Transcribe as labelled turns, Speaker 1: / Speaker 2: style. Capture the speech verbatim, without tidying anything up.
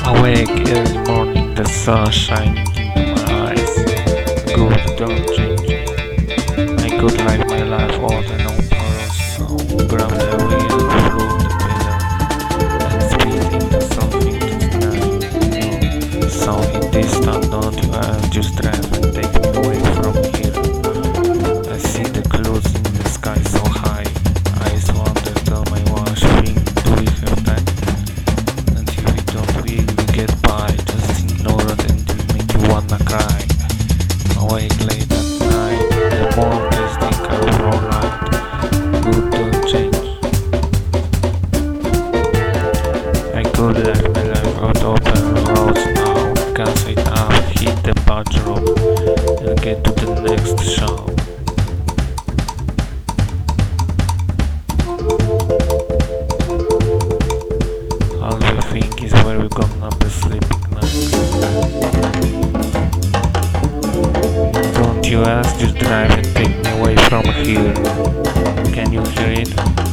Speaker 1: Awake early morning, the sun shining in my eyes. Good, don't change me. I could live my life all the no powers now. Grab the wheel, float the pedal, and speed into something just new. Something distant, don't you? I'll just drive and take me away from here. I see the clouds in the sky so high. Eyes wonder, tell my wash thing, do we have time? And if we don't, we will get by. Just ignore it and it'll make you wanna cry. Awake late at night, the morning testing are alright. Good, don't change. I could live my life out open roads now. Gas it up, hit the patch road, and get to the next show. All we think is where we gonna be sleeping next. Don't you ask, just drive and take me away from here. Can you hear it?